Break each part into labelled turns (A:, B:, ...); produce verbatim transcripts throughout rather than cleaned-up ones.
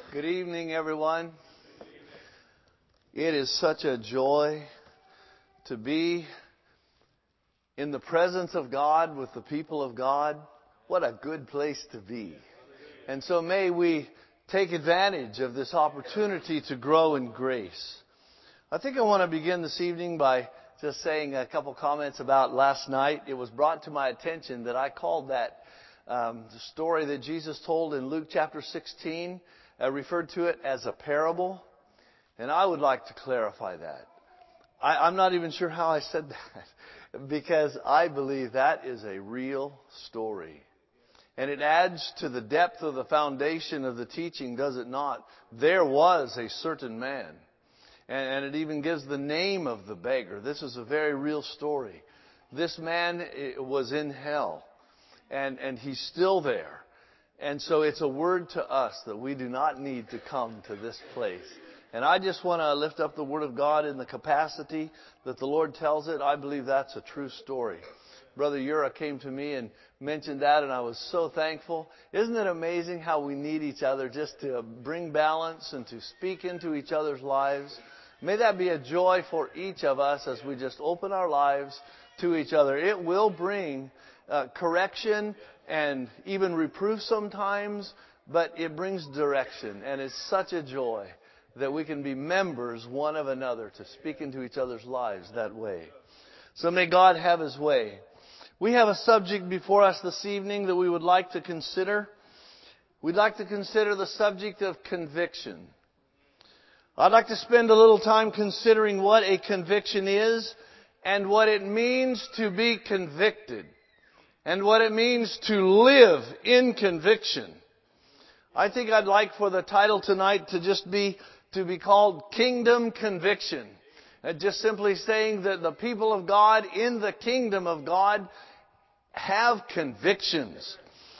A: Good evening, everyone. It is such a joy to be in the presence of God with the people of God. What a good place to be. And so may we take advantage of this opportunity to grow in grace. I think I want to begin this evening by just saying a couple comments about last night. It was brought to my attention that I called that um, the story that Jesus told in Luke chapter sixteen. I referred to it as a parable, and I would like to clarify that. I, I'm not even sure how I said that, because I believe that is a real story. And it adds to the depth of the foundation of the teaching, does it not? There was a certain man, and, and it even gives the name of the beggar. This is a very real story. This man was in hell, and, and he's still there. And so it's a word to us that we do not need to come to this place. And I just want to lift up the Word of God in the capacity that the Lord tells it. I believe that's a true story. Brother Ura came to me and mentioned that, and I was so thankful. Isn't it amazing how we need each other just to bring balance and to speak into each other's lives? May that be a joy for each of us as we just open our lives to each other. It will bring uh, correction and even reproof sometimes, but it brings direction. And it's such a joy that we can be members one of another to speak into each other's lives that way. So may God have His way. We have a subject before us this evening that we would like to consider. We'd like to consider the subject of conviction. I'd like to spend a little time considering what a conviction is and what it means to be convicted, and what it means to live in conviction. I think I'd like for the title tonight to just be, to be called Kingdom Conviction. And just simply saying that the people of God in the kingdom of God have convictions.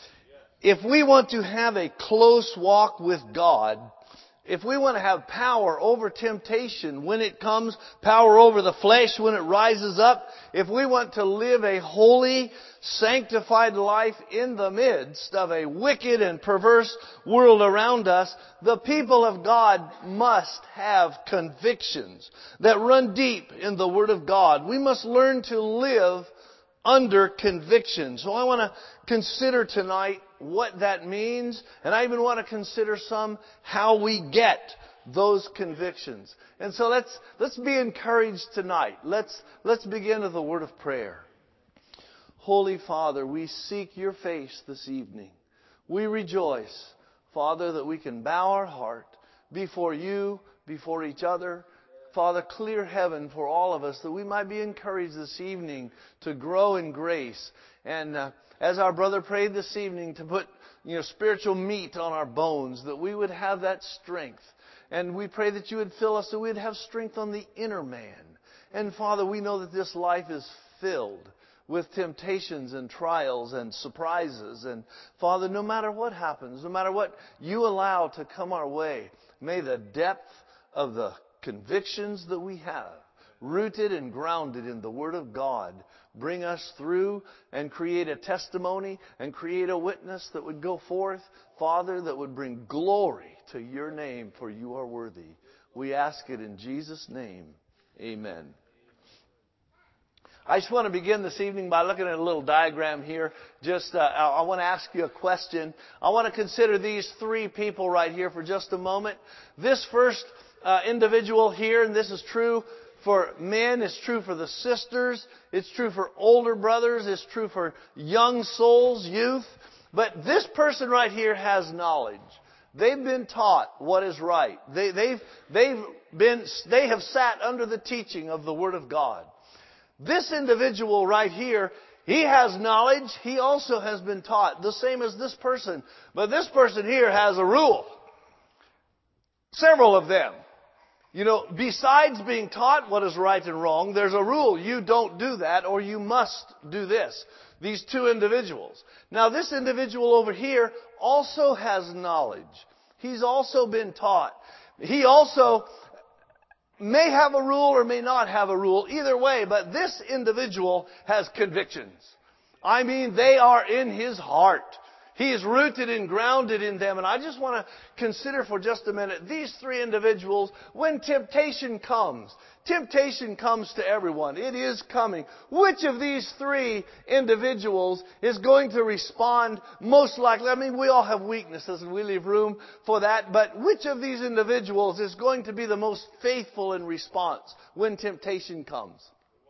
A: If we want to have a close walk with God, if we want to have power over temptation when it comes, power over the flesh when it rises up, if we want to live a holy, sanctified life in the midst of a wicked and perverse world around us, the people of God must have convictions that run deep in the Word of God. We must learn to live under conviction. So I want to consider tonight what that means, and I even want to consider some how we get those convictions. And so let's let's be encouraged tonight. Let's let's begin with a word of prayer. Holy Father, we seek your face this evening. We rejoice, Father, that we can bow our heart before you, before each other. Father, clear heaven for all of us that we might be encouraged this evening to grow in grace. And uh, as our brother prayed this evening, to put you know spiritual meat on our bones, that we would have that strength. And we pray that you would fill us so we'd have strength on the inner man. And Father, we know that this life is filled with temptations and trials and surprises. And Father, no matter what happens, no matter what you allow to come our way, may the depth of the convictions that we have, rooted and grounded in the Word of God, bring us through and create a testimony and create a witness that would go forth, Father, that would bring glory to your name, for you are worthy. We ask it in Jesus' name. Amen. I just want to begin this evening by looking at a little diagram here. Just, uh, I want to ask you a question. I want to consider these three people right here for just a moment. This first uh, individual here, and this is true for men, it's true for the sisters, it's true for older brothers, it's true for young souls, youth. But this person right here has knowledge. They've been taught what is right. They, they've, they've been, they have sat under the teaching of the Word of God. This individual right here, he has knowledge. He also has been taught, the same as this person. But this person here has a rule. Several of them. You know, besides being taught what is right and wrong, there's a rule. You don't do that, or you must do this. These two individuals. Now, this individual over here also has knowledge. He's also been taught. He also may have a rule or may not have a rule. Either way, but this individual has convictions. I mean, they are in his heart. He is rooted and grounded in them. And I just want to consider for just a minute these three individuals when temptation comes. Temptation comes to everyone. It is coming. Which of these three individuals is going to respond most likely? I mean, we all have weaknesses and we leave room for that. But which of these individuals is going to be the most faithful in response when temptation comes?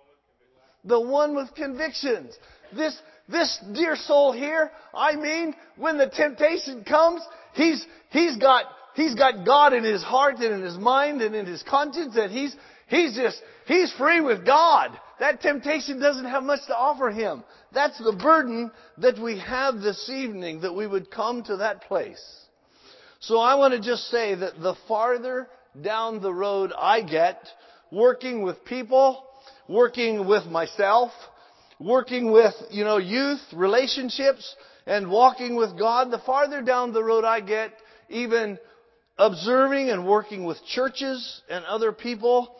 A: The one with convictions. This This dear soul here, I mean, when the temptation comes, he's, he's got, he's got God in his heart and in his mind and in his conscience, and he's, he's just, he's free with God. That temptation doesn't have much to offer him. That's the burden that we have this evening, that we would come to that place. So I want to just say that the farther down the road I get, working with people, working with myself, working with, you know, youth, relationships, and walking with God, the farther down the road I get, even observing and working with churches and other people,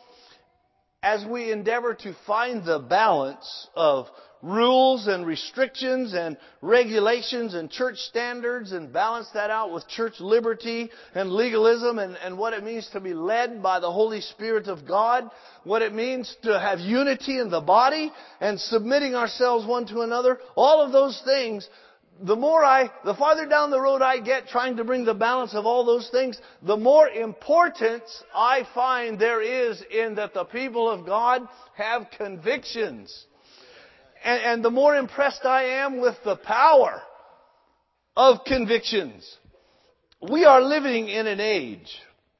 A: as we endeavor to find the balance of rules and restrictions and regulations and church standards and balance that out with church liberty and legalism and, and what it means to be led by the Holy Spirit of God, what it means to have unity in the body and submitting ourselves one to another, all of those things. The more I, the farther down the road I get trying to bring the balance of all those things, the more importance I find there is in that the people of God have convictions. And, and the more impressed I am with the power of convictions. We are living in an age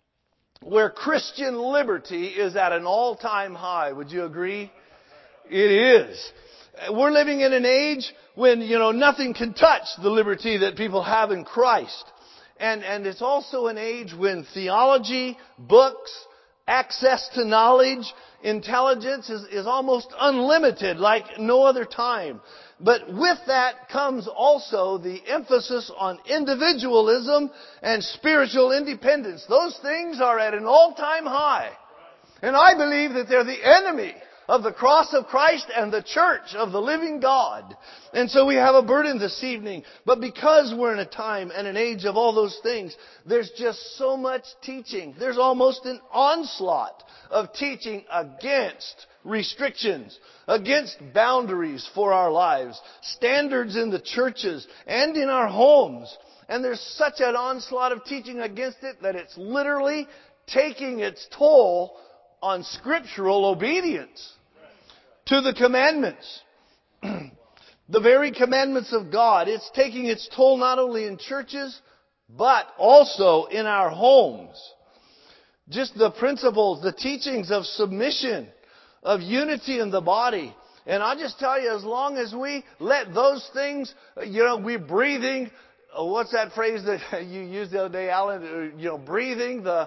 A: where Christian liberty is at an all-time high. Would you agree? It is. We're living in an age when, you know, nothing can touch the liberty that people have in Christ. And, and it's also an age when theology, books, access to knowledge, intelligence is, is almost unlimited like no other time. But with that comes also the emphasis on individualism and spiritual independence. Those things are at an all-time high. And I believe that they're the enemy of the cross of Christ and the church of the living God. And so we have a burden this evening. But because we're in a time and an age of all those things, there's just so much teaching. There's almost an onslaught of teaching against restrictions, against boundaries for our lives, standards in the churches and in our homes. And there's such an onslaught of teaching against it that it's literally taking its toll on scriptural obedience to the commandments. The very commandments of God. It's taking its toll not only in churches, but also in our homes. Just the principles, the teachings of submission, of unity in the body. And I'll just tell you, as long as we let those things, you know, we're breathing, what's that phrase that you used the other day, Alan? You know, breathing the...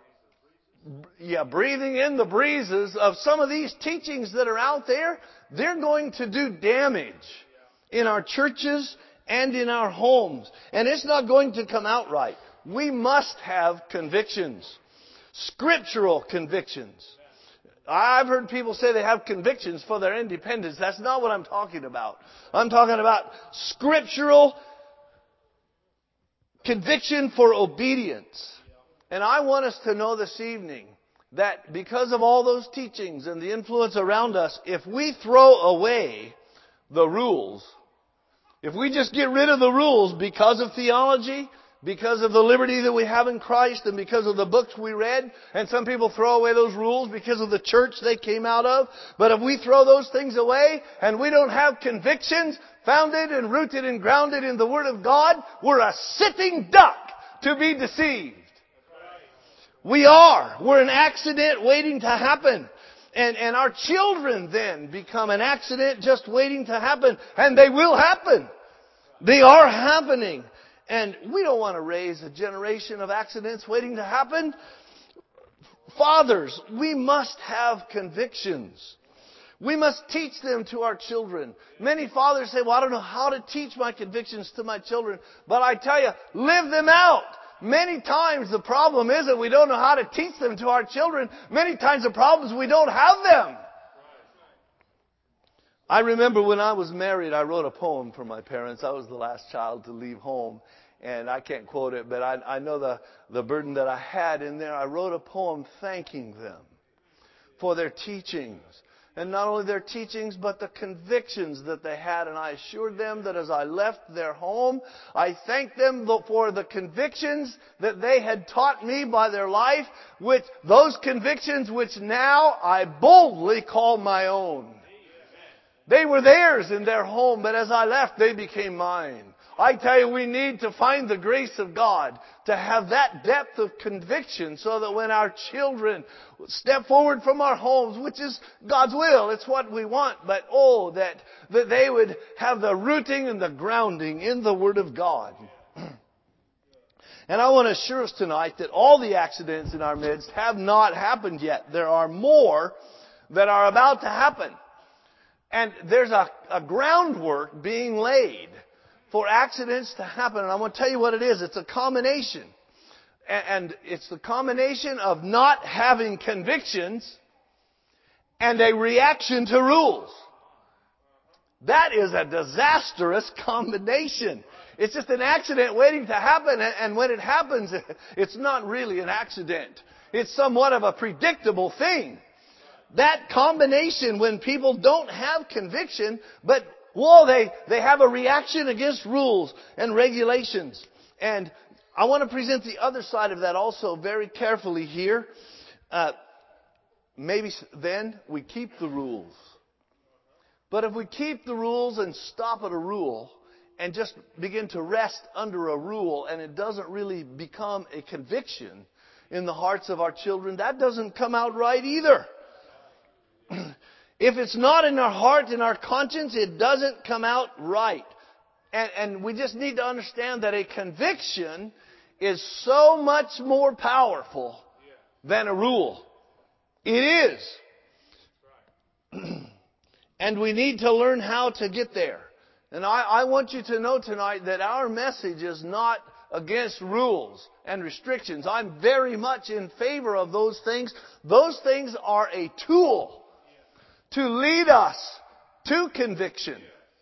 A: Yeah, breathing in the breezes of some of these teachings that are out there, they're going to do damage in our churches and in our homes. And it's not going to come out right. We must have convictions. Scriptural convictions. I've heard people say they have convictions for their independence. That's not what I'm talking about. I'm talking about scriptural conviction for obedience. And I want us to know this evening that because of all those teachings and the influence around us, if we throw away the rules, if we just get rid of the rules because of theology, because of the liberty that we have in Christ, and because of the books we read, and some people throw away those rules because of the church they came out of, but if we throw those things away and we don't have convictions founded and rooted and grounded in the Word of God, we're a sitting duck to be deceived. We are. We're an accident waiting to happen. And, and our children then become an accident just waiting to happen. And they will happen. They are happening. And we don't want to raise a generation of accidents waiting to happen. Fathers, we must have convictions. We must teach them to our children. Many fathers say, well, I don't know how to teach my convictions to my children. But I tell you, live them out. Many times the problem isn't we don't know how to teach them to our children. Many times the problem is we don't have them. I remember when I was married, I wrote a poem for my parents. I was the last child to leave home. And I can't quote it, but I, I know the, the burden that I had in there. I wrote a poem thanking them for their teachings. And not only their teachings, but the convictions that they had. And I assured them that as I left their home, I thanked them for the convictions that they had taught me by their life, which those convictions which now I boldly call my own. They were theirs in their home, but as I left, they became mine. I tell you, we need to find the grace of God to have that depth of conviction so that when our children step forward from our homes, which is God's will, it's what we want, but oh, that, that they would have the rooting and the grounding in the Word of God. And I want to assure us tonight that all the accidents in our midst have not happened yet. There are more that are about to happen. And there's a, a groundwork being laid for accidents to happen. And I want to tell you what it is. It's a combination. And it's the combination of not having convictions and a reaction to rules. That is a disastrous combination. It's just an accident waiting to happen. And when it happens, it's not really an accident. It's somewhat of a predictable thing. That combination, when people don't have conviction, but Whoa, they, they have a reaction against rules and regulations. And I want to present the other side of that also very carefully here. Uh, maybe then we keep the rules. But if we keep the rules and stop at a rule and just begin to rest under a rule and it doesn't really become a conviction in the hearts of our children, that doesn't come out right either. If it's not in our heart, in our conscience, it doesn't come out right. And, and we just need to understand that a conviction is so much more powerful than a rule. It is. And we need to learn how to get there. And I, I want you to know tonight that our message is not against rules and restrictions. I'm very much in favor of those things. Those things are a tool to lead us to conviction.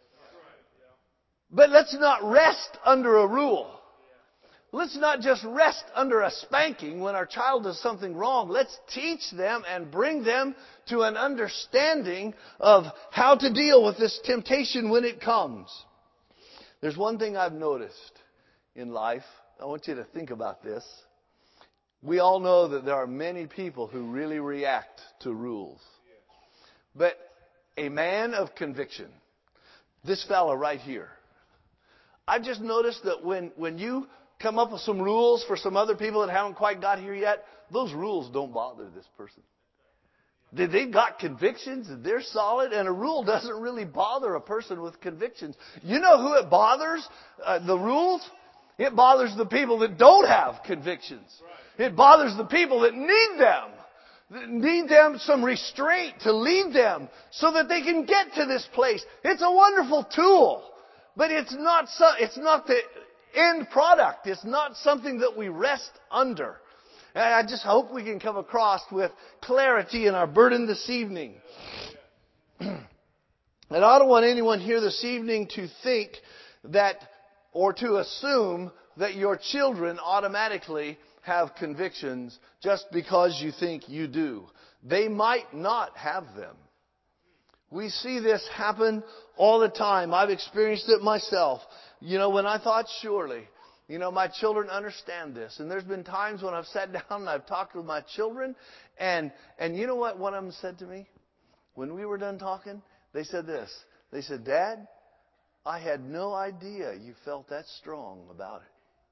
A: But let's not rest under a rule. Let's not just rest under a spanking when our child does something wrong. Let's teach them and bring them to an understanding of how to deal with this temptation when it comes. There's one thing I've noticed in life. I want you to think about this. We all know that there are many people who really react to rules. But a man of conviction, this fella right here, I've just noticed that when, when you come up with some rules for some other people that haven't quite got here yet, those rules don't bother this person. They've got convictions, and they're solid, and a rule doesn't really bother a person with convictions. You know who it bothers, uh, the rules? It bothers the people that don't have convictions. It bothers the people that need them. Need them some restraint to lead them so that they can get to this place. It's a wonderful tool, but it's not so, it's not the end product. It's not something that we rest under. And I just hope we can come across with clarity in our burden this evening. And I don't want anyone here this evening to think that or to assume that your children automatically have convictions just because you think you do. They might not have them. We see this happen all the time. I've experienced it myself. You know, when I thought, surely, you know, my children understand this. And there's been times when I've sat down and I've talked with my children. And, and you know what one of them said to me? When we were done talking, they said this. They said, Dad, I had no idea you felt that strong about it.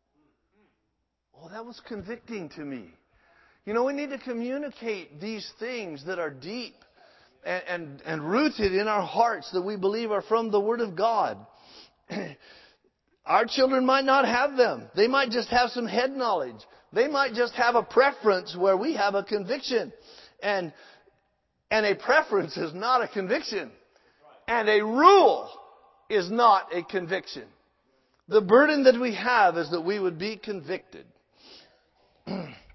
A: Oh, that was convicting to me. You know, we need to communicate these things that are deep and, and, and rooted in our hearts that we believe are from the Word of God. Our children might not have them. They might just have some head knowledge. They might just have a preference where we have a conviction. And, and a preference is not a conviction. And a rule is not a conviction. The burden that we have is that we would be convicted.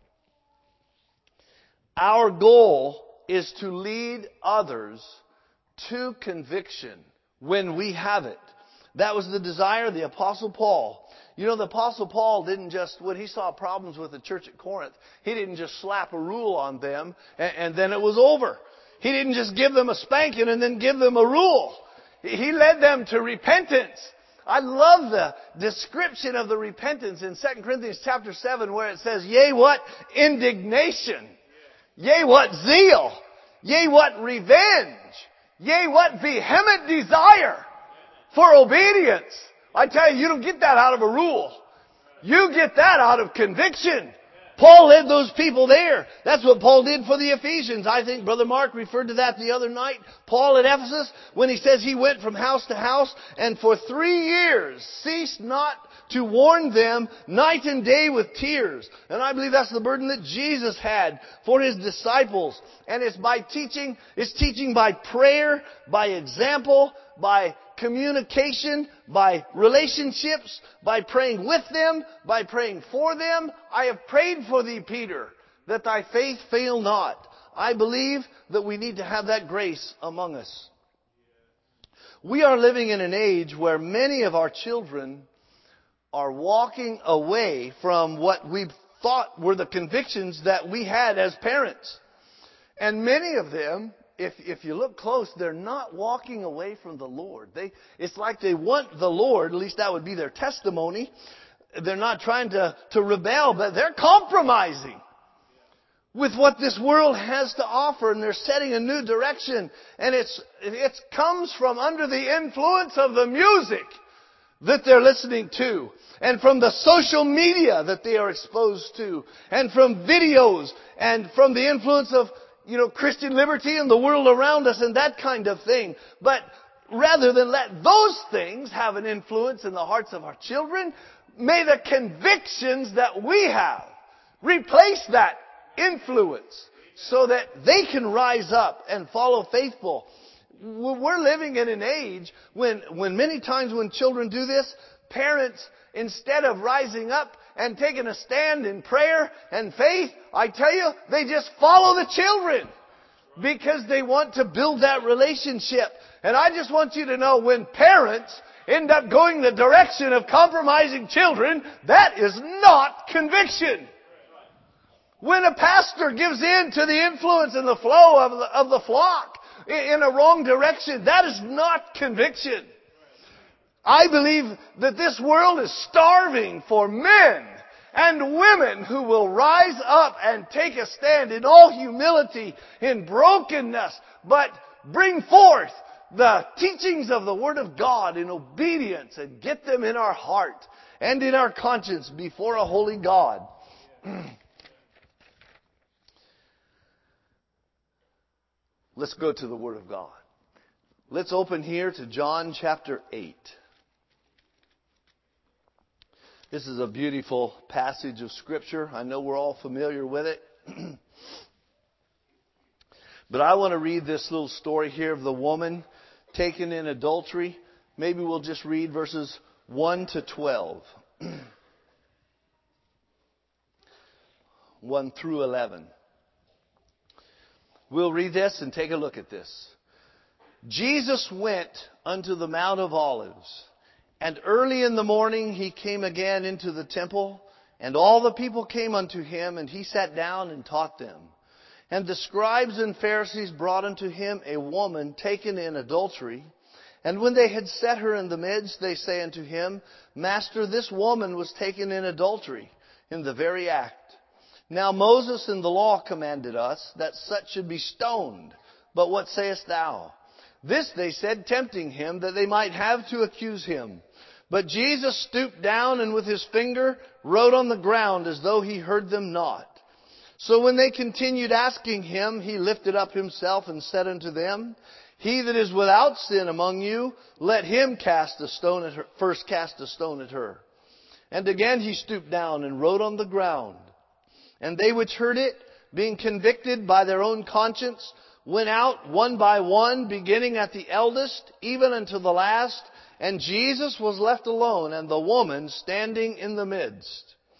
A: Our goal is to lead others to conviction when we have it. That was the desire of the Apostle Paul. You know, the Apostle Paul didn't just, when he saw problems with the church at Corinth, he didn't just slap a rule on them and, and then it was over. He didn't just give them a spanking and then give them a rule. He led them to repentance. I love the description of the repentance in Second Corinthians chapter seven where it says, yea, what indignation, yea, what zeal, yea, what revenge, yea, what vehement desire for obedience. I tell you, you don't get that out of a rule. You get that out of conviction. Paul led those people there. That's what Paul did for the Ephesians. I think Brother Mark referred to that the other night. Paul at Ephesus, when he says he went from house to house and for three years ceased not to warn them night and day with tears. And I believe that's the burden that Jesus had for His disciples. And it's by teaching, it's teaching by prayer, by example, by communication, by relationships, by praying with them, by praying for them. I have prayed for thee, Peter, that thy faith fail not. I believe that we need to have that grace among us. We are living in an age where many of our children are walking away from what we thought were the convictions that we had as parents. And many of them, If, if you look close, they're not walking away from the Lord. They, it's like they want the Lord, at least that would be their testimony. They're not trying to, to rebel, but they're compromising with what this world has to offer, and they're setting a new direction. And it's, it comes from under the influence of the music that they're listening to, and from the social media that they are exposed to, and from videos, and from the influence of you know, Christian liberty and the world around us and that kind of thing. But rather than let those things have an influence in the hearts of our children, may the convictions that we have replace that influence so that they can rise up and follow faithful. We're living in an age when, when many times when children do this, parents, instead of rising up and taking a stand in prayer and faith, I tell you, they just follow the children because they want to build that relationship. And I just want you to know, when parents end up going the direction of compromising children, that is not conviction. When a pastor gives in to the influence and the flow of the, of the flock in a wrong direction, that is not conviction. I believe that this world is starving for men and women who will rise up and take a stand in all humility, in brokenness, but bring forth the teachings of the Word of God in obedience and get them in our heart and in our conscience before a holy God. Let's go to the Word of God. Let's open here to John chapter eight. This is a beautiful passage of Scripture. I know we're all familiar with it. But I want to read this little story here of the woman taken in adultery. Maybe we'll just read verses one to twelve. one through eleven. We'll read this and take a look at this. Jesus went unto the Mount of Olives, and early in the morning He came again into the temple, and all the people came unto Him, and He sat down and taught them. And the scribes and Pharisees brought unto Him a woman taken in adultery. And when they had set her in the midst, they say unto Him, Master, this woman was taken in adultery, in the very act. Now Moses in the law commanded us that such should be stoned. But what sayest thou? This they said, tempting Him, that they might have to accuse Him. But Jesus stooped down and with His finger wrote on the ground as though He heard them not. So when they continued asking Him, He lifted up Himself and said unto them, He that is without sin among you, let him cast a stone at her, first cast a stone at her. And again He stooped down and wrote on the ground. And they which heard it, being convicted by their own conscience, went out one by one, beginning at the eldest, even unto the last. And Jesus was left alone, and the woman standing in the midst.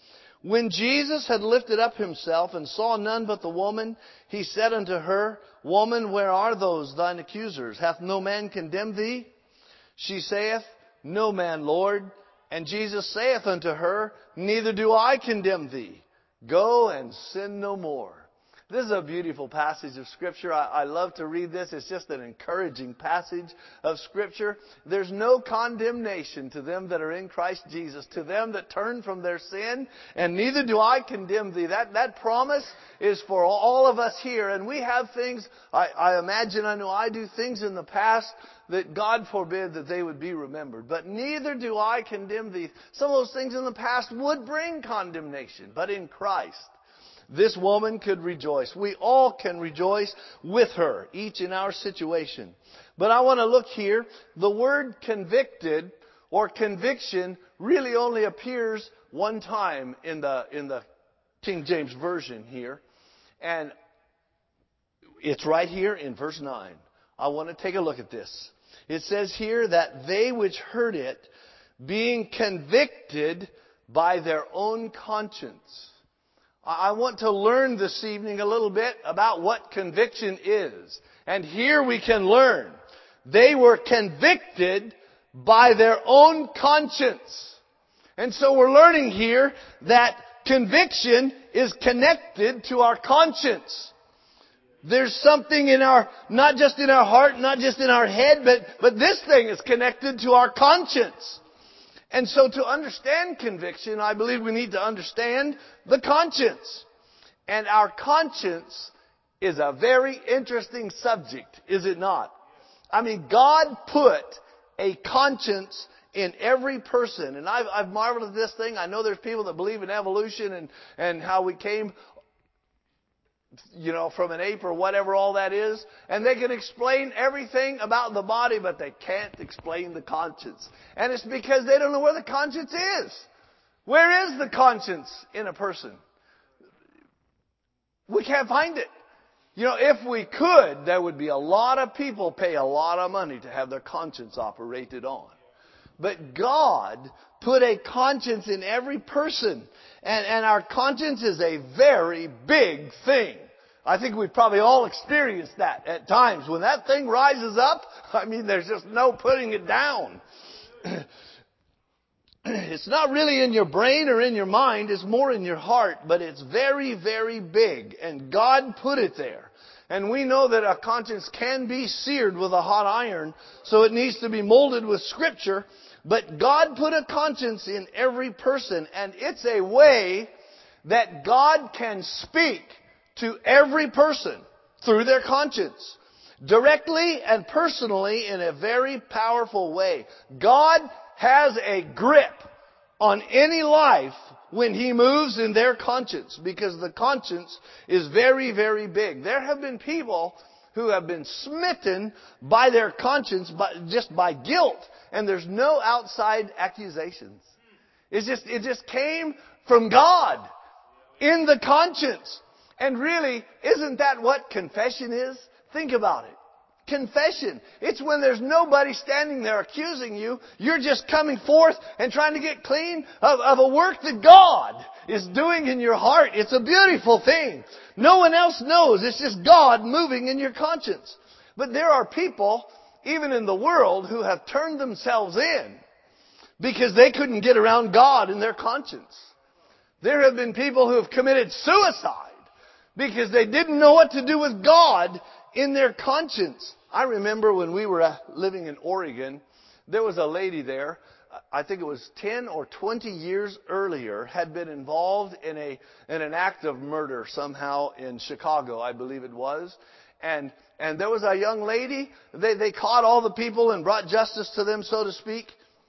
A: When Jesus had lifted up himself and saw none but the woman, he said unto her, Woman, where are those thine accusers? Hath no man condemned thee? She saith, No man, Lord. And Jesus saith unto her, Neither do I condemn thee. Go and sin no more. This is a beautiful passage of Scripture. I, I love to read this. It's just an encouraging passage of Scripture. There's no condemnation to them that are in Christ Jesus, to them that turn from their sin, and neither do I condemn thee. That, that promise is for all of us here. And we have things, I, I imagine, I know I do things in the past that God forbid that they would be remembered. But neither do I condemn thee. Some of those things in the past would bring condemnation, but in Christ, this woman could rejoice. We all can rejoice with her, each in our situation. But I want to look here. The word convicted or conviction really only appears one time in the, in the King James Version here. And it's right here in verse nine. I want to take a look at this. It says here that they which heard it, being convicted by their own conscience. I want to learn this evening a little bit about what conviction is. And here we can learn. They were convicted by their own conscience. And so we're learning here that conviction is connected to our conscience. There's something in our, not just in our heart, not just in our head, but, but this thing is connected to our conscience. And so to understand conviction, I believe we need to understand the conscience. And our conscience is a very interesting subject, is it not? I mean, God put a conscience in every person. And I've, I've marveled at this thing. I know there's people that believe in evolution and, and how we came, you know, from an ape or whatever all that is. And they can explain everything about the body, but they can't explain the conscience. And it's because they don't know where the conscience is. Where is the conscience in a person? We can't find it. You know, if we could, there would be a lot of people pay a lot of money to have their conscience operated on. But God put a conscience in every person. And, and our conscience is a very big thing. I think we've probably all experienced that at times. When that thing rises up, I mean, there's just no putting it down. It's not really in your brain or in your mind. It's more in your heart. But it's very, very big. And God put it there. And we know that a conscience can be seared with a hot iron. So it needs to be molded with Scripture. But God put a conscience in every person. And it's a way that God can speak to every person through their conscience. Directly and personally in a very powerful way. God has a grip on any life when He moves in their conscience. Because the conscience is very, very big. There have been people who have been smitten by their conscience, by, just by guilt. And there's no outside accusations. It's just, it just came from God in the conscience. And really, isn't that what confession is? Think about it. Confession. It's when there's nobody standing there accusing you. You're just coming forth and trying to get clean of, of a work that God is doing in your heart. It's a beautiful thing. No one else knows. It's just God moving in your conscience. But there are people, even in the world, who have turned themselves in because they couldn't get around God in their conscience. There have been people who have committed suicide because they didn't know what to do with God in their conscience. I remember when we were living in Oregon, there was a lady there, I think it was ten or twenty years earlier, had been involved in a in an act of murder somehow in Chicago, I believe it was. And and there was a young lady, they, they caught all the people and brought justice to them, so to speak.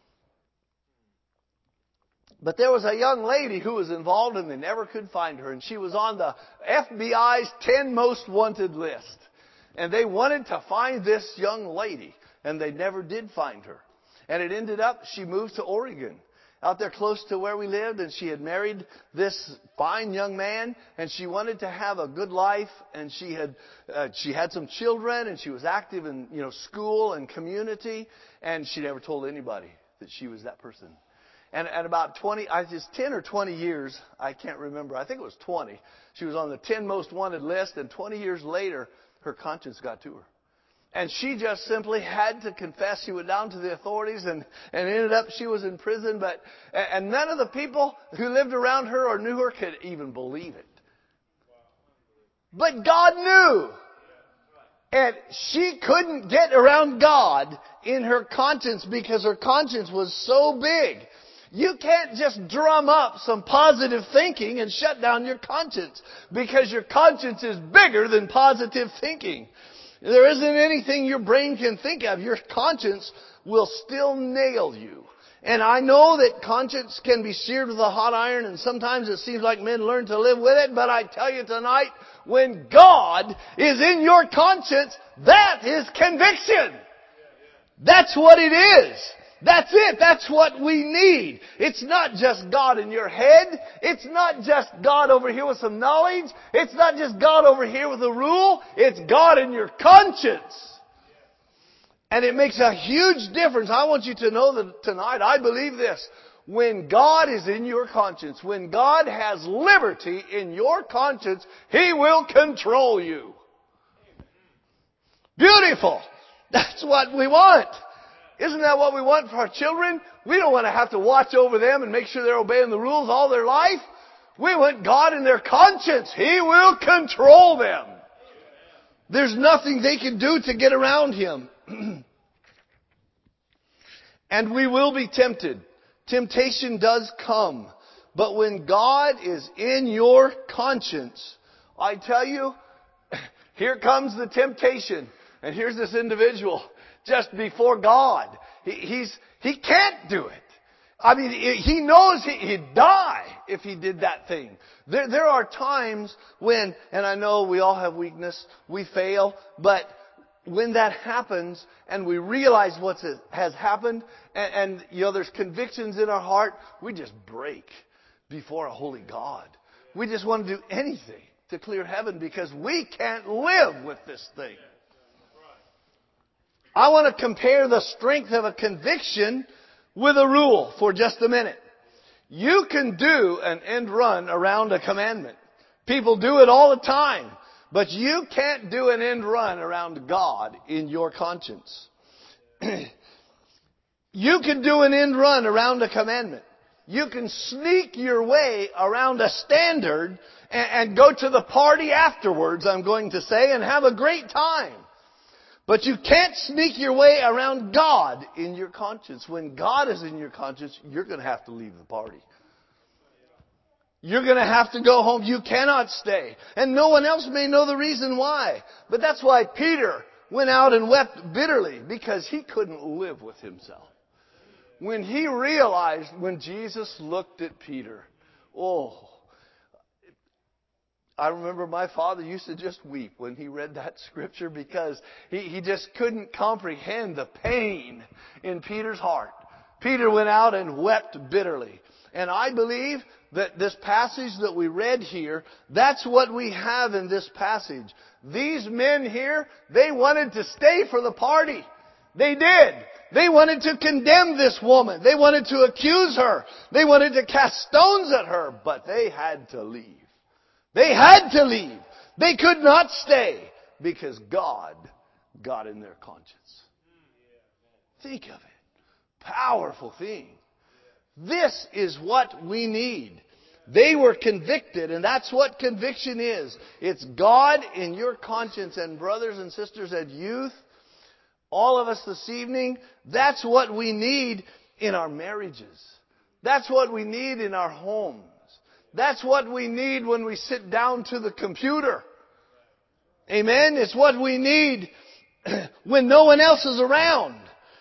A: But there was a young lady who was involved and they never could find her. And she was on the F B I's ten most wanted list. And they wanted to find this young lady. And they never did find her. And it ended up, she moved to Oregon, out there close to where we lived. And she had married this fine young man. And she wanted to have a good life. And she had uh, she had some children. And she was active in, you know, school and community. And she never told anybody that she was that person. And at about twenty, I just ten or twenty years, I can't remember. I think it was twenty. She was on the ten most wanted list, and twenty years later, her conscience got to her. And she just simply had to confess. She went down to the authorities and, and ended up, she was in prison. But, and none of the people who lived around her or knew her could even believe it. But God knew. And she couldn't get around God in her conscience because her conscience was so big. You can't just drum up some positive thinking and shut down your conscience because your conscience is bigger than positive thinking. There isn't anything your brain can think of. Your conscience will still nail you. And I know that conscience can be seared with a hot iron, and sometimes it seems like men learn to live with it. But I tell you tonight, when God is in your conscience, that is conviction. That's what it is. That's it. That's what we need. It's not just God in your head. It's not just God over here with some knowledge. It's not just God over here with a rule. It's God in your conscience. And it makes a huge difference. I want you to know that tonight, I believe this. When God is in your conscience, when God has liberty in your conscience, He will control you. Beautiful. That's what we want. Isn't that what we want for our children? We don't want to have to watch over them and make sure they're obeying the rules all their life. We want God in their conscience. He will control them. There's nothing they can do to get around Him. And we will be tempted. Temptation does come. But when God is in your conscience, I tell you, here comes the temptation. And here's this individual just before God. He, he's, he can't do it. I mean, he knows he, he'd die if he did that thing. There, there are times when, and I know we all have weakness, we fail, but when that happens and we realize what has happened, and, and you know, there's convictions in our heart, we just break before a holy God. We just want to do anything to clear heaven because we can't live with this thing. I want to compare the strength of a conviction with a rule for just a minute. You can do an end run around a commandment. People do it all the time. But you can't do an end run around God in your conscience. You can do an end run around a commandment. You can sneak your way around a standard and, and go to the party afterwards, I'm going to say, and have a great time. But you can't sneak your way around God in your conscience. When God is in your conscience, you're going to have to leave the party. You're going to have to go home. You cannot stay. And no one else may know the reason why. But that's why Peter went out and wept bitterly, because he couldn't live with himself. When he realized, when Jesus looked at Peter, oh, I remember my father used to just weep when he read that scripture because he, he just couldn't comprehend the pain in Peter's heart. Peter went out and wept bitterly. And I believe that this passage that we read here, that's what we have in this passage. These men here, they wanted to stay for the party. They did. They wanted to condemn this woman. They wanted to accuse her. They wanted to cast stones at her. But they had to leave. They had to leave. They could not stay because God got in their conscience. Think of it. Powerful thing. This is what we need. They were convicted, and that's what conviction is. It's God in your conscience. And brothers and sisters at youth, all of us this evening, that's what we need in our marriages. That's what we need in our homes. That's what we need when we sit down to the computer. Amen? It's what we need when no one else is around.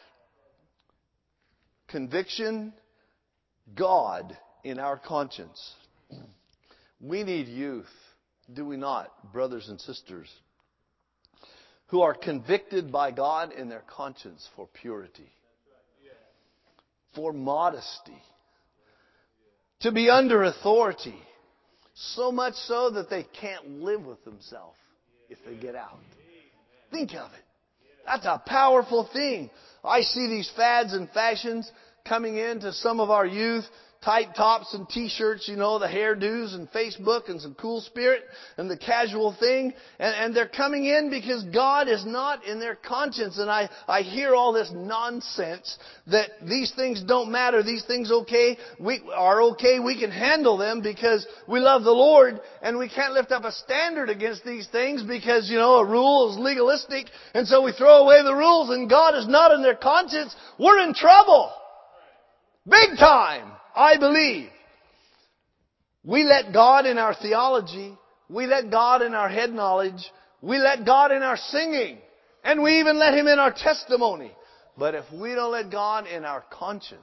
A: Conviction, God in our conscience. We need youth, do we not, brothers and sisters, who are convicted by God in their conscience for purity, for modesty, to be under authority, so much so that they can't live with themselves if they get out. Think of it. That's a powerful thing. I see these fads and fashions coming into some of our youth, tight tops and t-shirts, you know, the hairdos and Facebook and some cool spirit and the casual thing. And, and they're coming in because God is not in their conscience. And I, I hear all this nonsense that these things don't matter. These things okay, we are okay. We can handle them because we love the Lord, and we can't lift up a standard against these things because, you know, a rule is legalistic. And so we throw away the rules, and God is not in their conscience. We're in trouble. Big time. I believe we let God in our theology, we let God in our head knowledge, we let God in our singing, and we even let Him in our testimony. But if we don't let God in our conscience,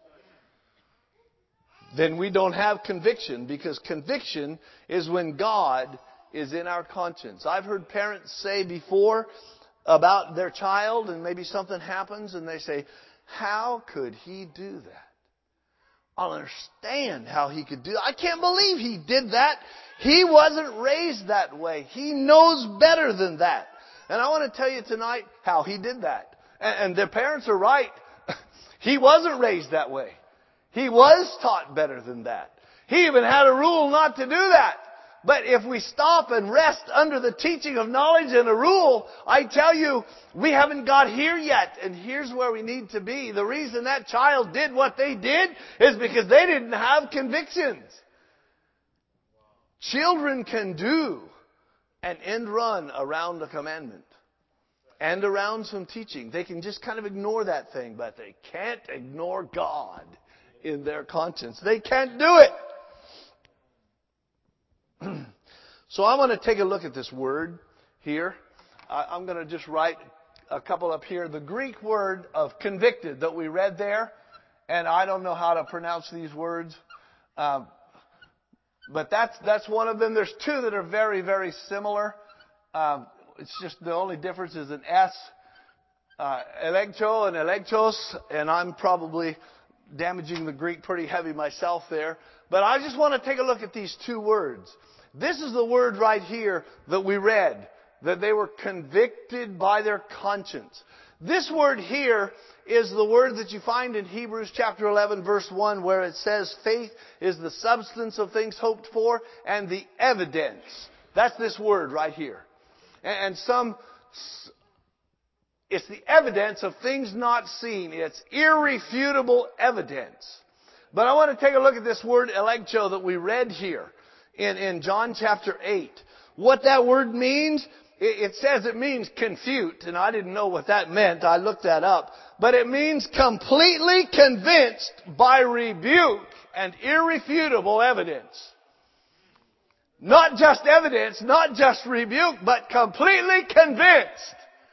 A: then we don't have conviction, because conviction is when God is in our conscience. I've heard parents say before about their child, and maybe something happens, and they say, "How could he do that? I don't understand how he could do that. I can't believe he did that. He wasn't raised that way. He knows better than that." And I want to tell you tonight how he did that. And, and their parents are right. He wasn't raised that way. He was taught better than that. He even had a rule not to do that. But if we stop and rest under the teaching of knowledge and a rule, I tell you, we haven't got here yet. And here's where we need to be. The reason that child did what they did is because they didn't have convictions. Children can do an end run around a commandment and around some teaching. They can just kind of ignore that thing, but they can't ignore God in their conscience. They can't do it. So I want to take a look at this word here. I'm going to just write a couple up here. The Greek word of convicted that we read there, and I don't know how to pronounce these words, um, but that's that's one of them. There's two that are very, very similar. Um, it's just the only difference is an S, uh, electro and electros, and I'm probably damaging the Greek pretty heavy myself there. But I just want to take a look at these two words. This is the word right here that we read, that they were convicted by their conscience. This word here is the word that you find in Hebrews chapter eleven verse one, where it says faith is the substance of things hoped for and the evidence. That's this word right here. And some, it's the evidence of things not seen. It's irrefutable evidence. But I want to take a look at this word electro that we read here in, in John chapter eight. What that word means, it, it says it means confute, and I didn't know what that meant. I looked that up. But it means completely convinced by rebuke and irrefutable evidence. Not just evidence, not just rebuke, but completely convinced.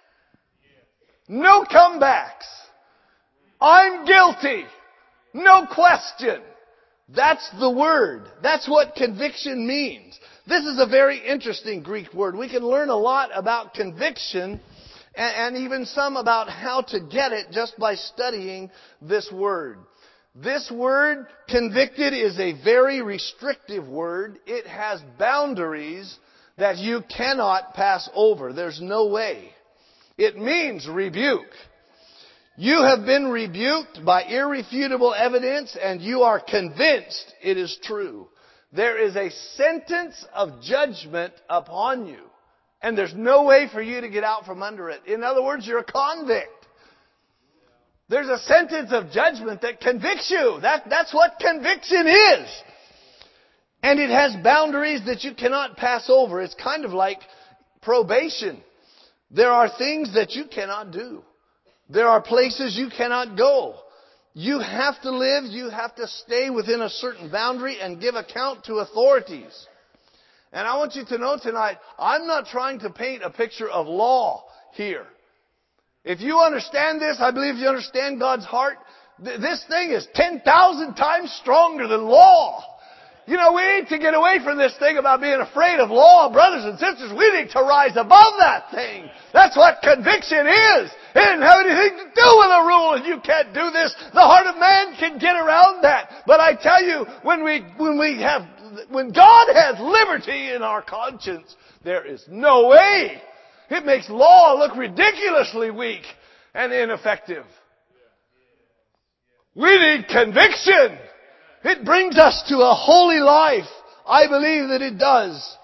A: No comebacks. I'm guilty. No question. That's the word. That's what conviction means. This is a very interesting Greek word. We can learn a lot about conviction and, and even some about how to get it just by studying this word. This word, convicted, is a very restrictive word. It has boundaries that you cannot pass over. There's no way. It means rebuke. You have been rebuked by irrefutable evidence, and you are convinced it is true. There is a sentence of judgment upon you, and there's no way for you to get out from under it. In other words, you're a convict. There's a sentence of judgment that convicts you. That, that's what conviction is. And it has boundaries that you cannot pass over. It's kind of like probation. There are things that you cannot do. There are places you cannot go. You have to live, you have to stay within a certain boundary and give account to authorities. And I want you to know tonight, I'm not trying to paint a picture of law here. If you understand this, I believe you understand God's heart. Th- this thing is ten thousand times stronger than law. You know, we need to get away from this thing about being afraid of law, brothers and sisters. We need to rise above that thing. That's what conviction is. It didn't have anything to do with a rule, and you can't do this. The heart of man can get around that. But I tell you, when we, when we have, when God has liberty in our conscience, there is no way. It makes law look ridiculously weak and ineffective. We need conviction. It brings us to a holy life. I believe that it does.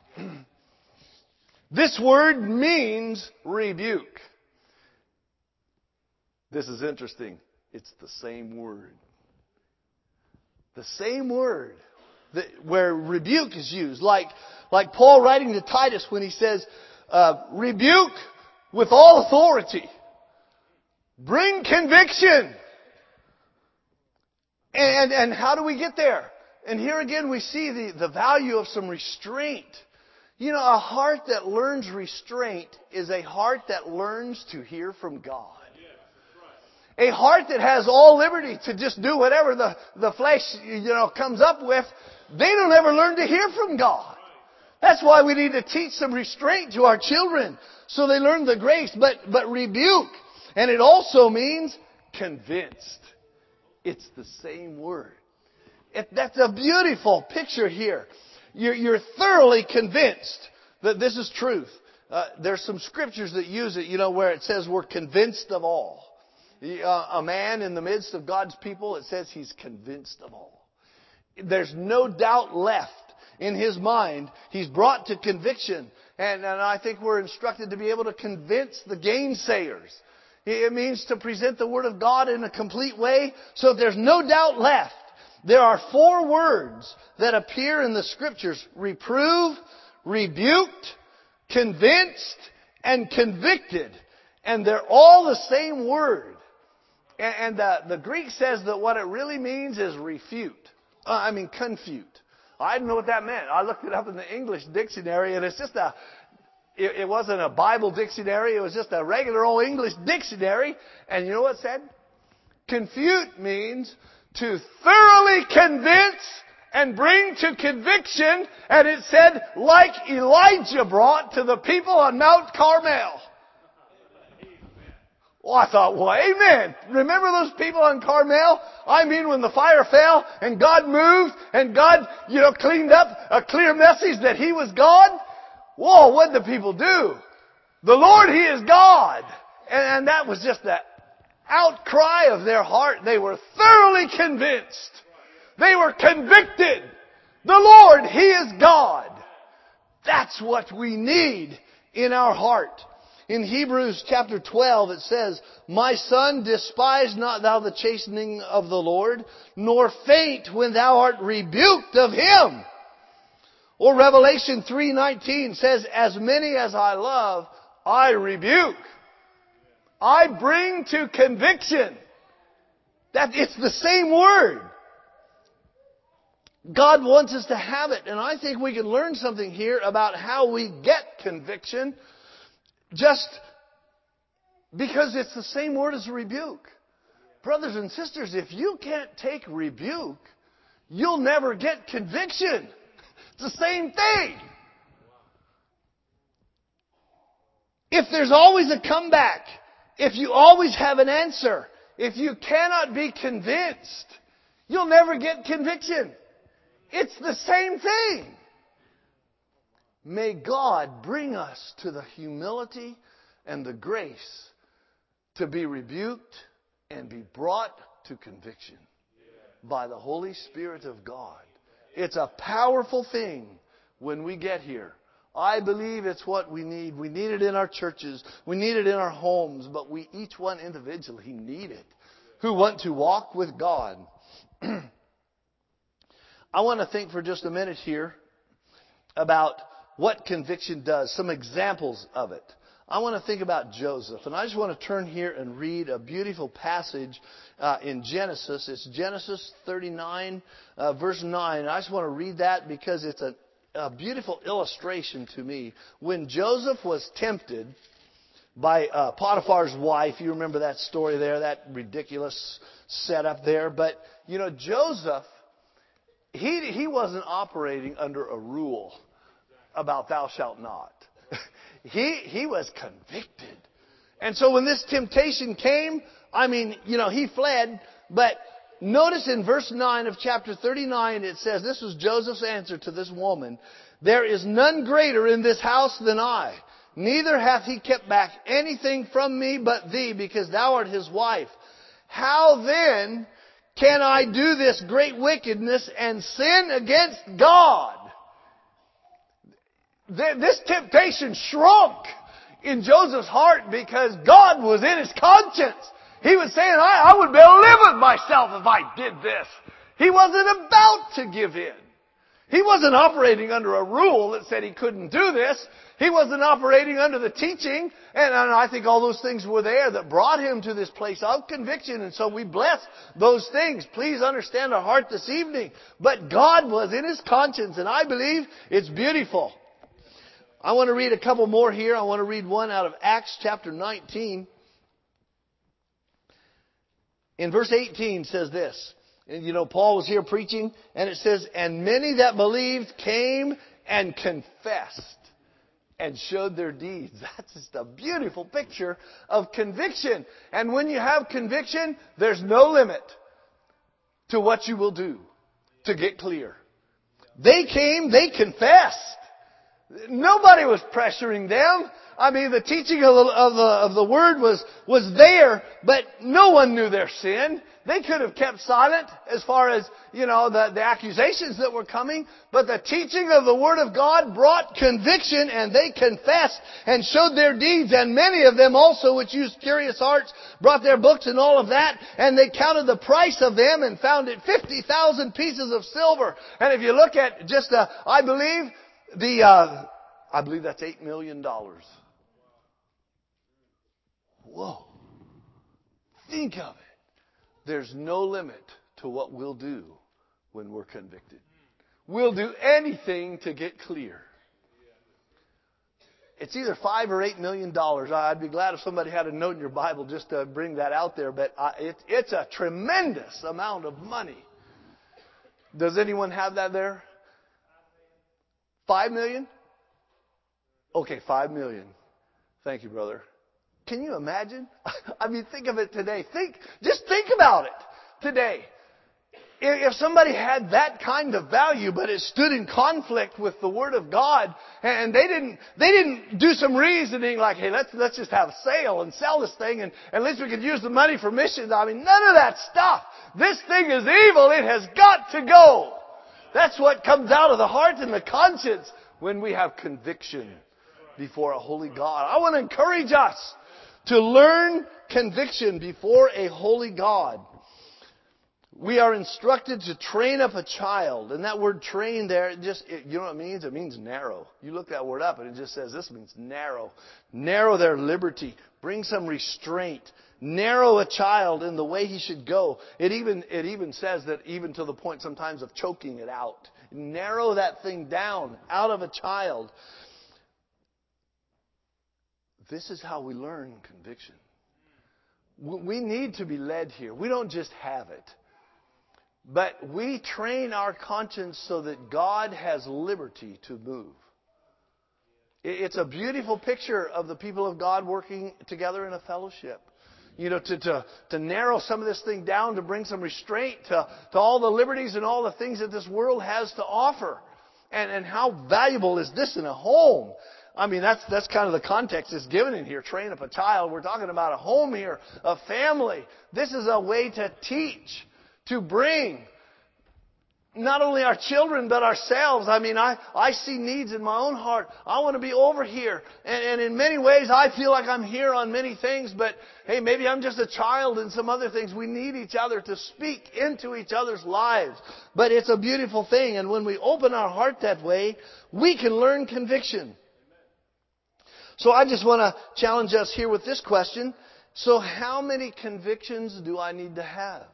A: This word means rebuke. This is interesting. It's the same word. The same word that, where rebuke is used. Like, like Paul writing to Titus when he says, uh, rebuke with all authority. Bring conviction. And, and how do we get there? And here again we see the, the value of some restraint. You know, a heart that learns restraint is a heart that learns to hear from God. A heart that has all liberty to just do whatever the, the flesh, you know, comes up with, they don't ever learn to hear from God. That's why we need to teach some restraint to our children so they learn the grace. But, but rebuke, and it also means convinced. It's the same word. It, that's a beautiful picture here. You're, you're thoroughly convinced that this is truth. Uh, there's some scriptures that use it, you know, where it says we're convinced of all. Uh, a man in the midst of God's people, it says he's convinced of all. There's no doubt left in his mind. He's brought to conviction. And, and I think we're instructed to be able to convince the gainsayers. It means to present the Word of God in a complete way so there's no doubt left. There are four words that appear in the Scriptures: reprove, rebuked, convinced, and convicted. And they're all the same word. And, and the, the Greek says that what it really means is refute. Uh, I mean, confute. I didn't know what that meant. I looked it up in the English dictionary, and it's just a... It, it wasn't a Bible dictionary. It was just a regular old English dictionary. And you know what it said? Confute means to thoroughly convince and bring to conviction. And it said, like Elijah brought to the people on Mount Carmel. Well, I thought, well, amen. Remember those people on Carmel? I mean, when the fire fell and God moved and God, you know, cleaned up a clear message that He was God. Whoa, what did the people do? The Lord, He is God. And, and that was just the outcry of their heart. They were thoroughly convinced. They were convicted. The Lord, He is God. That's what we need in our heart. In Hebrews chapter twelve it says, My son, despise not thou the chastening of the Lord, nor faint when thou art rebuked of Him. Or Revelation three nineteen says, As many as I love, I rebuke. I bring to conviction. That it's the same word. God wants us to have it. And I think we can learn something here about how we get conviction. Just because it's the same word as rebuke. Brothers and sisters, if you can't take rebuke, you'll never get conviction. It's the same thing. If there's always a comeback, if you always have an answer, if you cannot be convinced, you'll never get conviction. It's the same thing. May God bring us to the humility and the grace to be rebuked and be brought to conviction by the Holy Spirit of God. It's a powerful thing when we get here. I believe it's what we need. We need it in our churches. We need it in our homes. But we each one individually need it who want to walk with God. I want to think for just a minute here about what conviction does. Some examples of it. I want to think about Joseph. And I just want to turn here and read a beautiful passage uh, in Genesis. It's Genesis thirty-nine, uh, verse nine. And I just want to read that because it's a, a beautiful illustration to me. When Joseph was tempted by uh, Potiphar's wife, you remember that story there, that ridiculous setup there. But, you know, Joseph, he he wasn't operating under a rule about thou shalt not. He he was convicted. And so when this temptation came, I mean, you know, he fled. But notice in verse nine of chapter thirty-nine, it says, this was Joseph's answer to this woman. There is none greater in this house than I. Neither hath he kept back anything from me but thee, because thou art his wife. How then can I do this great wickedness and sin against God? This temptation shrunk in Joseph's heart because God was in his conscience. He was saying, I, I would be able to live with myself if I did this. He wasn't about to give in. He wasn't operating under a rule that said he couldn't do this. He wasn't operating under the teaching. And, and I think all those things were there that brought him to this place of conviction. And so we bless those things. Please understand our heart this evening. But God was in his conscience, and I believe it's beautiful. I want to read a couple more here. I want to read one out of Acts chapter nineteen. In verse eighteen says this. And you know, Paul was here preaching, and it says, and many that believed came and confessed and showed their deeds. That's just a beautiful picture of conviction. And when you have conviction, there's no limit to what you will do to get clear. They came, they confessed. Nobody was pressuring them. I mean, the teaching of the, of the, of the Word was, was there, but no one knew their sin. They could have kept silent as far as, you know, the, the accusations that were coming, but the teaching of the Word of God brought conviction, and they confessed and showed their deeds, and many of them also, which used curious arts, brought their books and all of that, and they counted the price of them and found it fifty thousand pieces of silver. And if you look at just, uh, I believe, the, uh, I believe that's eight million dollars. Whoa. Think of it. There's no limit to what we'll do when we're convicted. We'll do anything to get clear. It's either five or eight million dollars. I'd be glad if somebody had a note in your Bible just to bring that out there. But it, it's a tremendous amount of money. Does anyone have that there? Five million? Okay, five million. Thank you, brother. Can you imagine? I mean, think of it today. Think, just think about it today. If somebody had that kind of value, but it stood in conflict with the Word of God, and they didn't, they didn't do some reasoning like, hey, let's, let's just have a sale and sell this thing, and at least we could use the money for missions. I mean, none of that stuff. This thing is evil. It has got to go. That's what comes out of the heart and the conscience when we have conviction before a holy God. I want to encourage us to learn conviction before a holy God. We are instructed to train up a child. And that word train there, it just, it, you know what it means? It means narrow. You look that word up and it just says this means narrow. Narrow their liberty. Bring some restraint. Narrow a child in the way he should go. It even, it even says that even to the point sometimes of choking it out. Narrow that thing down out of a child. This is how we learn conviction. We need to be led here. We don't just have it. But we train our conscience so that God has liberty to move. It's a beautiful picture of the people of God working together in a fellowship. You know, to, to, to narrow some of this thing down, to bring some restraint to, to all the liberties and all the things that this world has to offer. And, and how valuable is this in a home? I mean, that's that's kind of the context that's given in here. Train up a child. We're talking about a home here, a family. This is a way to teach, to bring not only our children, but ourselves. I mean, I, I see needs in my own heart. I want to be over here. And, and in many ways, I feel like I'm here on many things. But, hey, maybe I'm just a child in some other things. We need each other to speak into each other's lives. But it's a beautiful thing. And when we open our heart that way, we can learn conviction. So I just want to challenge us here with this question. So how many convictions do I need to have?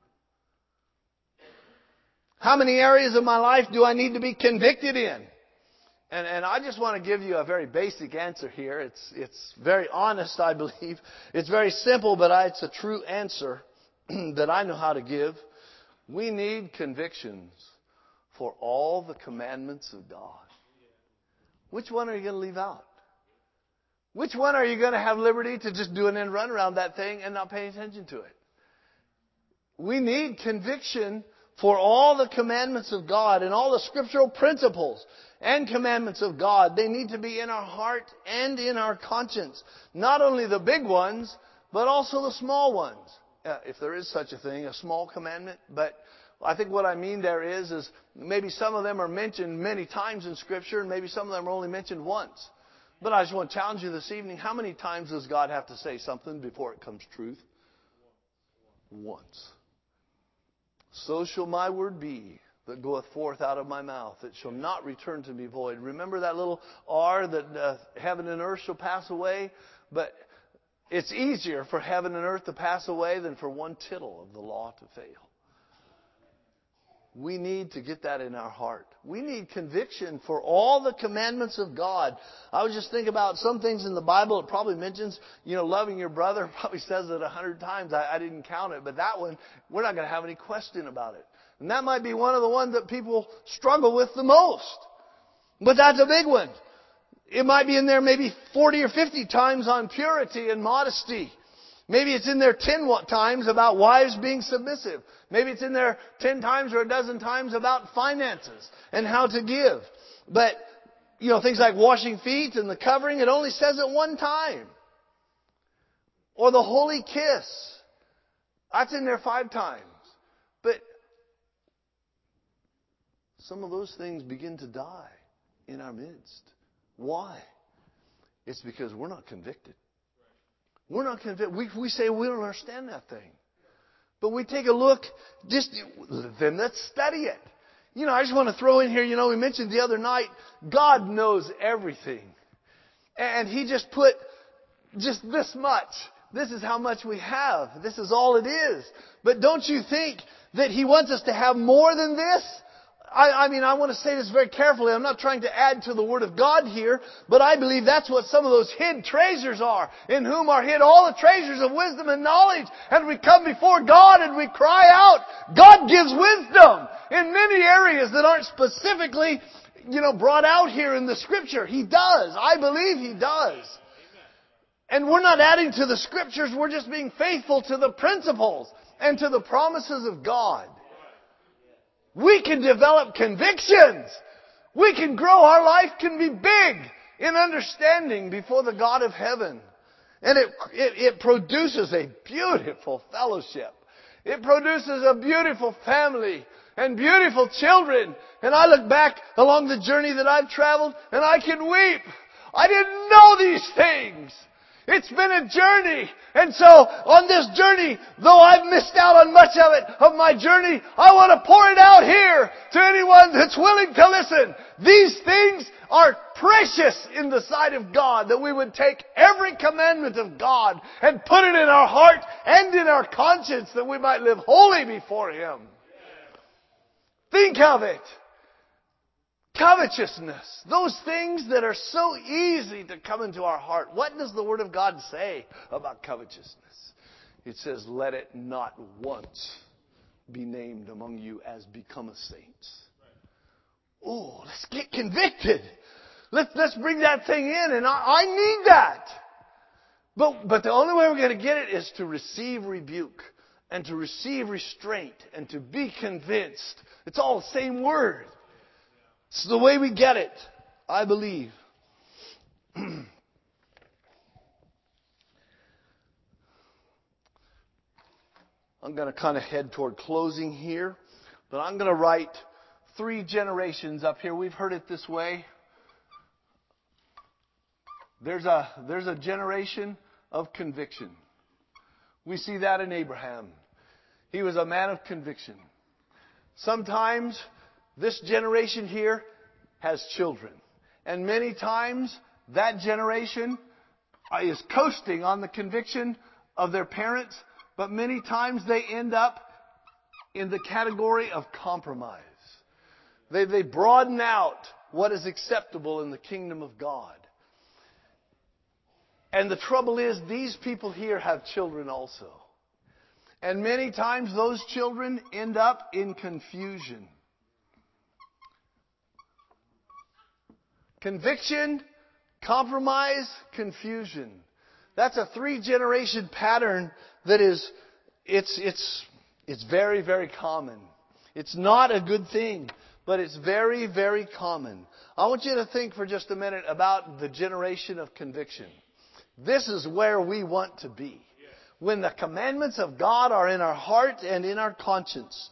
A: How many areas of my life do I need to be convicted in? And, and I just want to give you a very basic answer here. It's, it's very honest, I believe. It's very simple, but I, it's a true answer that I know how to give. We need convictions for all the commandments of God. Which one are you going to leave out? Which one are you going to have liberty to just do an end run around that thing and not pay attention to it? We need conviction for all the commandments of God and all the scriptural principles and commandments of God. They need to be in our heart and in our conscience. Not only the big ones, but also the small ones. uh, if there is such a thing, a small commandment. But I think what I mean there is, is maybe some of them are mentioned many times in Scripture, and maybe some of them are only mentioned once. But I just want to challenge you this evening, how many times does God have to say something before it comes truth? Once. So shall my word be that goeth forth out of my mouth. It shall not return to me void. Remember that little R that uh, heaven and earth shall pass away? But it's easier for heaven and earth to pass away than for one tittle of the law to fail. We need to get that in our heart. We need conviction for all the commandments of God. I was just thinking about some things in the Bible. It probably mentions, you know, loving your brother. It probably says it a hundred times. I, I didn't count it. But that one, we're not going to have any question about it. And that might be one of the ones that people struggle with the most. But that's a big one. It might be in there maybe forty or fifty times on purity and modesty. Maybe it's in there ten times about wives being submissive. Maybe it's in there ten times or a dozen times about finances and how to give. But, you know, things like washing feet and the covering, it only says it one time. Or the holy kiss. That's in there five times. But some of those things begin to die in our midst. Why? It's because we're not convicted. We're not convinced. We, we say we don't understand that thing. But we take a look, just then let's study it. You know, I just want to throw in here, you know, we mentioned the other night, God knows everything. And He just put just this much. This is how much we have. This is all it is. But don't you think that He wants us to have more than this? I, I mean, I want to say this very carefully. I'm not trying to add to the Word of God here, but I believe that's what some of those hid treasures are, in whom are hid all the treasures of wisdom and knowledge. And we come before God and we cry out. God gives wisdom in many areas that aren't specifically, you know, brought out here in the Scripture. He does. I believe He does. And we're not adding to the Scriptures. We're just being faithful to the principles and to the promises of God. We can develop convictions. We can grow. Our life can be big in understanding before the God of heaven. And it, it, it produces a beautiful fellowship. It produces a beautiful family and beautiful children. And I look back along the journey that I've traveled and I can weep. I didn't know these things. It's been a journey. And so, on this journey, though I've missed out on much of it, of my journey, I want to pour it out here to anyone that's willing to listen. These things are precious in the sight of God, that we would take every commandment of God and put it in our heart and in our conscience, that we might live holy before Him. Think of it. Covetousness. Those things that are so easy to come into our heart. What does the Word of God say about covetousness? It says, let it not once be named among you as becometh saints. Oh, let's get convicted. Let's, let's bring that thing in, and I, I need that. But, but the only way we're going to get it is to receive rebuke and to receive restraint and to be convinced. It's all the same word. It's the way we get it, I believe. I'm going to kind of head toward closing here, but I'm going to write three generations up here. We've heard it this way. There's a, there's a generation of conviction. We see that in Abraham. He was a man of conviction. Sometimes this generation here has children. And many times that generation is coasting on the conviction of their parents, but many times they end up in the category of compromise. They, they broaden out what is acceptable in the kingdom of God. And the trouble is, these people here have children also. And many times those children end up in confusion. Conviction, compromise, confusion. That's a three-generation pattern that is, it's, it's, it's very, very common. It's not a good thing, but it's very, very common. I want you to think for just a minute about the generation of conviction. This is where we want to be. when the commandments of God are in our heart and in our conscience.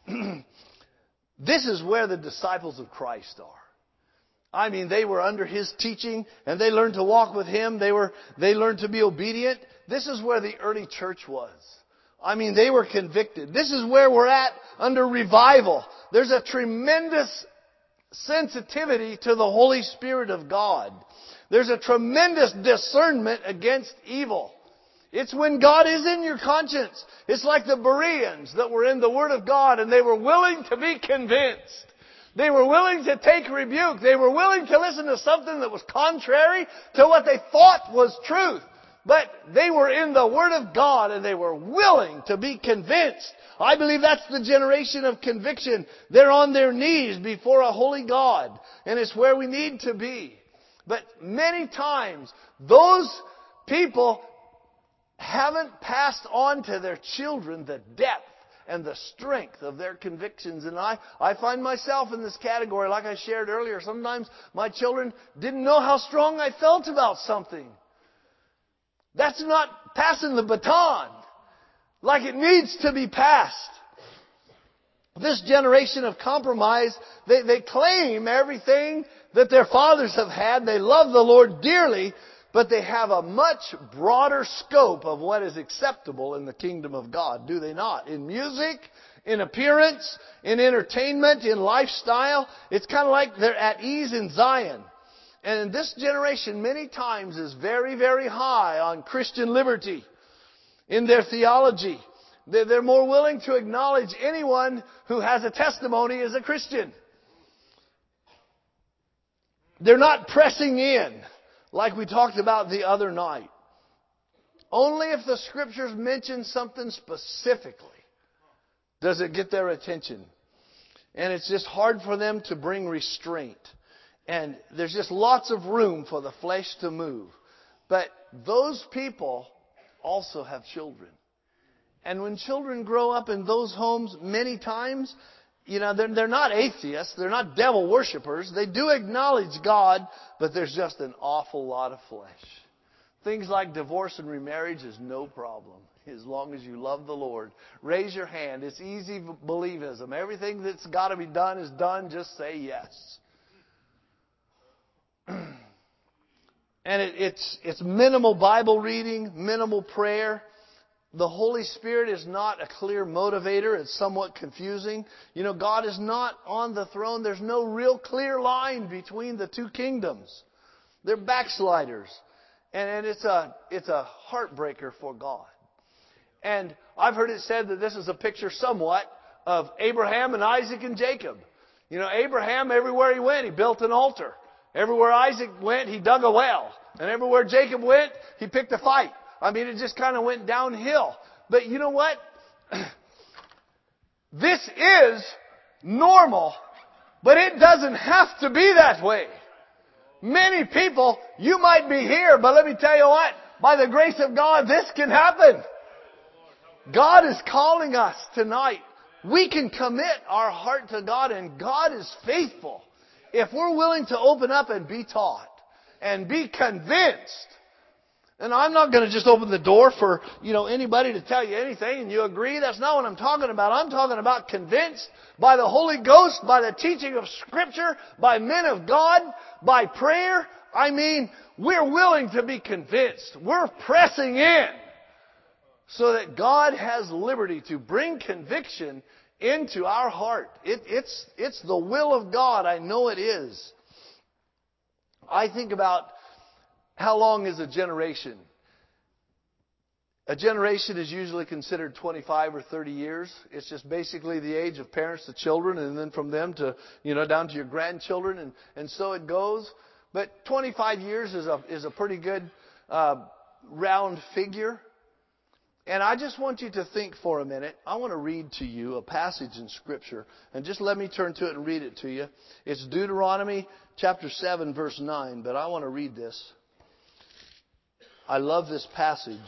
A: This is where the disciples of Christ are. I mean, they were under His teaching and they learned to walk with Him. They were, they learned to be obedient. This is where the early church was. I mean, they were convicted. This is where we're at under revival. There's a tremendous sensitivity to the Holy Spirit of God. There's a tremendous discernment against evil. It's when God is in your conscience. It's like the Bereans that were in the Word of God and they were willing to be convinced. They were willing to take rebuke. They were willing to listen to something that was contrary to what they thought was truth. But they were in the Word of God and they were willing to be convinced. I believe that's the generation of conviction. They're on their knees before a holy God. And it's where we need to be. But many times, those people haven't passed on to their children the depth and the strength of their convictions. And I, I find myself in this category, like I shared earlier. Sometimes my children didn't know how strong I felt about something. That's not passing the baton like it needs to be passed. This generation of compromise, they, they claim everything that their fathers have had. They love the Lord dearly, but they have a much broader scope of what is acceptable in the kingdom of God, do they not? In music, in appearance, in entertainment, in lifestyle. It's kind of like they're at ease in Zion. And this generation many times is very, very high on Christian liberty in their theology. They're more willing to acknowledge anyone who has a testimony as a Christian. They're not pressing in like we talked about the other night. Only if the Scriptures mention something specifically does it get their attention. And it's just hard for them to bring restraint. And there's just lots of room for the flesh to move. But those people also have children. And when children grow up in those homes, many times, you know, they're, they're not atheists. They're not devil worshipers. They do acknowledge God, but there's just an awful lot of flesh. Things like divorce and remarriage is no problem, as long as you love the Lord. Raise your hand. It's easy believism. Everything that's got to be done is done. Just say yes. And it, it's, it's minimal Bible reading, minimal prayer. The Holy Spirit is not a clear motivator. It's somewhat confusing. You know, God is not on the throne. There's no real clear line between the two kingdoms. They're backsliders. And, and it's a, it's a heartbreaker for God. And I've heard it said that this is a picture somewhat of Abraham and Isaac and Jacob. You know, Abraham, everywhere he went, he built an altar. Everywhere Isaac went, he dug a well. And everywhere Jacob went, he picked a fight. I mean, it just kind of went downhill. But you know what? This is normal, but it doesn't have to be that way. Many people, you might be here, but let me tell you what, by the grace of God, this can happen. God is calling us tonight. We can commit our heart to God, and God is faithful. If we're willing to open up and be taught and be convinced. And I'm not going to just open the door for, you know, anybody to tell you anything and you agree. That's not what I'm talking about. I'm talking about convinced by the Holy Ghost, by the teaching of Scripture, by men of God, by prayer. I mean, we're willing to be convinced. We're pressing in so that God has liberty to bring conviction into our heart. It, it's, it's the will of God. I know it is. I think about how long is a generation? A generation is usually considered twenty-five or thirty years. It's just basically the age of parents to children, and then from them to, you know, down to your grandchildren, and, and so it goes. But twenty-five years is a, is a pretty good uh, round figure. And I just want you to think for a minute. I want to read to you a passage in Scripture. And just let me turn to it and read it to you. It's Deuteronomy chapter seven, verse nine. But I want to read this. I love this passage.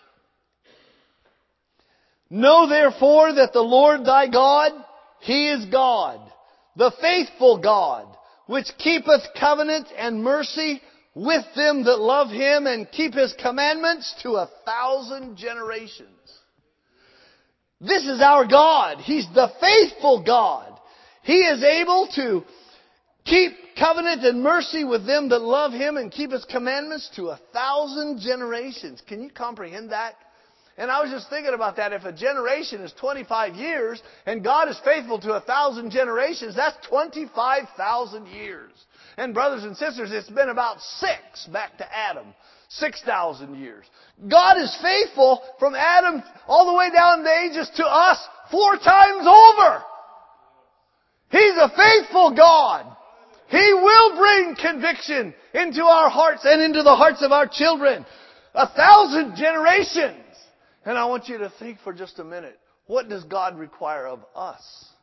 A: Know therefore that the Lord thy God, He is God, the faithful God, which keepeth covenant and mercy with them that love Him and keep His commandments to a thousand generations. This is our God. He's the faithful God. He is able to keep covenant and mercy with them that love Him and keep His commandments to a thousand generations. Can you comprehend that? And I was just thinking about that. If a generation is twenty-five years and God is faithful to a thousand generations, that's twenty-five thousand years. And brothers and sisters, it's been about six back to Adam. six thousand years. God is faithful from Adam all the way down the ages to us four times over. He's a faithful God. He will bring conviction into our hearts and into the hearts of our children. A thousand generations. And I want you to think for just a minute. What does God require of us?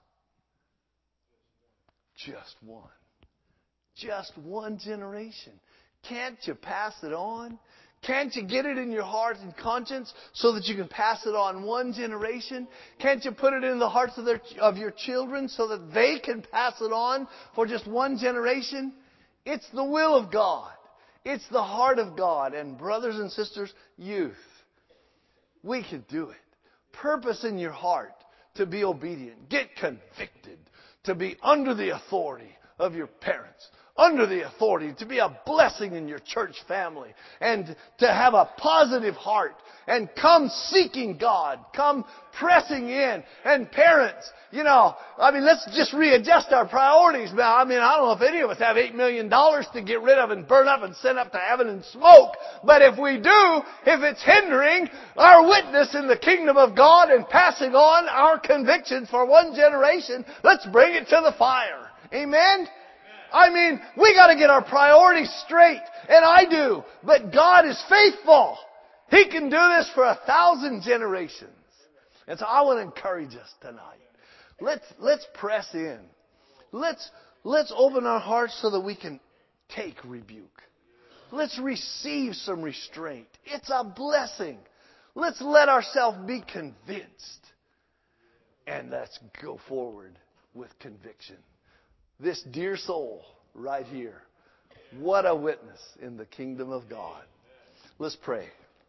A: Just one. Just one generation. Can't you pass it on? Can't you get it in your heart and conscience so that you can pass it on one generation? Can't you put it in the hearts of, their, of your children so that they can pass it on for just one generation? It's the will of God. It's the heart of God. And brothers and sisters, youth, we can do it. Purpose in your heart to be obedient. Get convicted to be under the authority of your parents. Under the authority to be a blessing in your church family. And to have a positive heart. And come seeking God. Come pressing in. And parents, you know, I mean, let's just readjust our priorities now. I mean, I don't know if any of us have eight million dollars to get rid of and burn up and send up to heaven and smoke. But if we do, if it's hindering our witness in the kingdom of God and passing on our convictions for one generation, let's bring it to the fire. Amen? I mean, we got to get our priorities straight. And I do. But God is faithful. He can do this for a thousand generations. And so I want to encourage us tonight. Let's, let's press in. Let's, let's open our hearts so that we can take rebuke. Let's receive some restraint. It's a blessing. Let's let ourselves be convinced. And let's go forward with conviction. This dear soul right here. What a witness in the kingdom of God. Let's pray.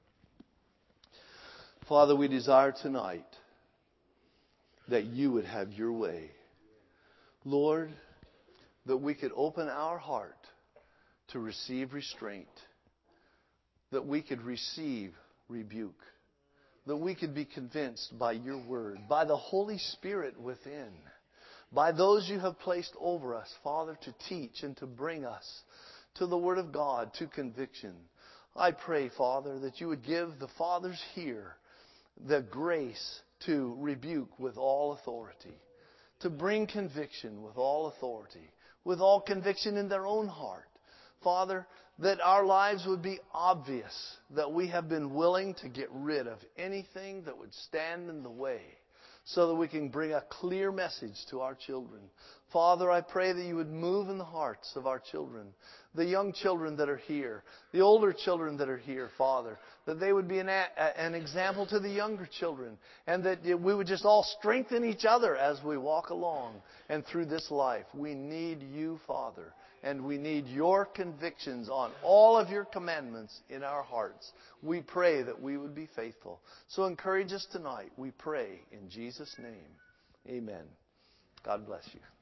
A: Father, we desire tonight that you would have your way. Lord, that we could open our heart to receive restraint. That we could receive rebuke. That we could be convinced by your word, by the Holy Spirit within. By those you have placed over us, Father, to teach and to bring us to the Word of God, to conviction. I pray, Father, that you would give the fathers here the grace to rebuke with all authority, to bring conviction with all authority, with all conviction in their own heart. Father, that our lives would be obvious, that we have been willing to get rid of anything that would stand in the way, so that we can bring a clear message to our children. Father, I pray that you would move in the hearts of our children, the young children that are here, the older children that are here, Father, that they would be an, a, an example to the younger children, and that we would just all strengthen each other as we walk along and through this life. We need you, Father, and we need your convictions on all of your commandments in our hearts. We pray that we would be faithful. So encourage us tonight, we pray in Jesus' name. Amen. God bless you.